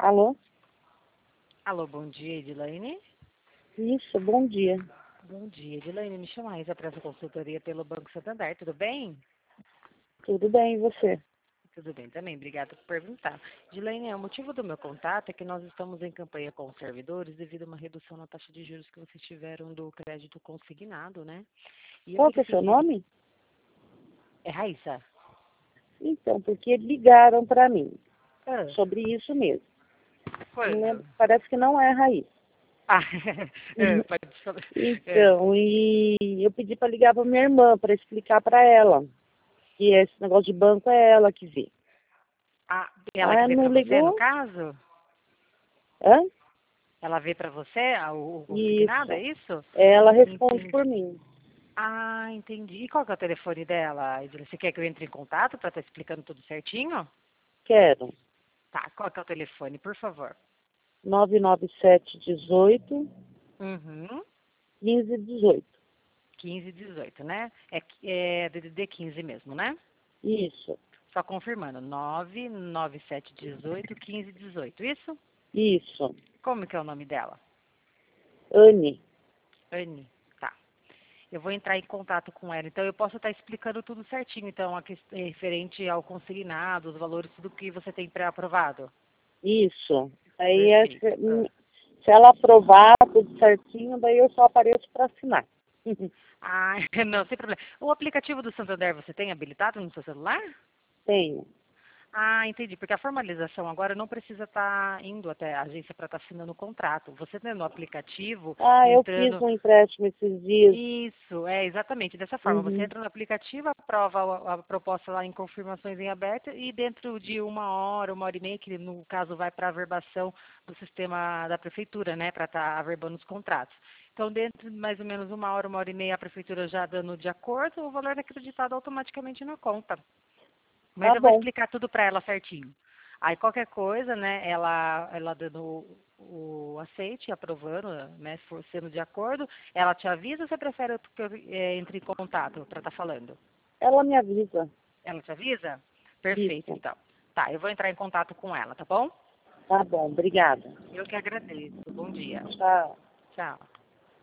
Alô? Alô, bom dia, Edilene. Isso, bom dia. Bom dia, Edilene. Me chama Isa para essa consultoria pelo Banco Santander, tudo bem? Tudo bem, e você? Tudo bem também, obrigada por perguntar. Edilene, o motivo do meu contato é que nós estamos em campanha com os servidores devido a uma redução na taxa de juros que vocês tiveram do crédito consignado, né? E eu Qual que queria é seu pedir... nome? É Raíssa? Então, porque ligaram para mim Ah, sobre isso mesmo. Não lembro, quando? parece que não é a Raiz. Ah, pode falar. É. Então, e eu pedi para ligar para minha irmã para explicar para ela que esse negócio de banco é ela que vê. Ah, ela que Ah, vê não para você, no ligou? caso? Hã? Ela vê para você o consignado, é Isso. isso? Ela responde Entendi. por mim. Ah, entendi. E qual que é o telefone dela, Edilene? Você quer que eu entre em contato para estar explicando tudo certinho? Quero. Tá, qual que é o telefone, por favor? 99718 Uhum. 1518. 1518, né? É DDD 15 mesmo, né? Isso. Só confirmando. 99718 1518, isso? Isso. Como que é o nome dela? Anne. Anne. Tá. Eu vou entrar em contato com ela. Então, eu posso estar explicando tudo certinho. Então, referente ao consignado, os valores, tudo que você tem pré-aprovado. Isso. Aí, Perfeito. se ela aprovar tudo certinho, daí eu só apareço para assinar. Ah, não, sem problema. O aplicativo do Santander você tem habilitado no seu celular? Tenho. Ah, entendi. Porque a formalização agora não precisa estar indo até a agência para estar assinando o contrato. Você tendo o aplicativo, Ah, eu fiz entrando. um empréstimo esses dias. Isso, é exatamente dessa forma. Você Uhum. entra no aplicativo, aprova a proposta lá em confirmações em aberto e dentro de 1 hora e meia, que no caso vai para a averbação do sistema da prefeitura, né, para estar averbando os contratos. Então, dentro de mais ou menos 1 hora e meia, a prefeitura já dando de acordo, o valor é acreditado automaticamente na conta. Mas Tá eu vou bom. explicar tudo para ela certinho. Aí qualquer coisa, né, ela dando o aceite, aprovando, né, se for sendo de acordo, ela te avisa ou você prefere que eu entre em contato para estar falando? Ela me avisa. Ela te avisa? Perfeito, Isso. então. Tá, eu vou entrar em contato com ela, tá bom? Tá bom. Obrigada. Eu que agradeço. Bom dia. Tchau. Tchau.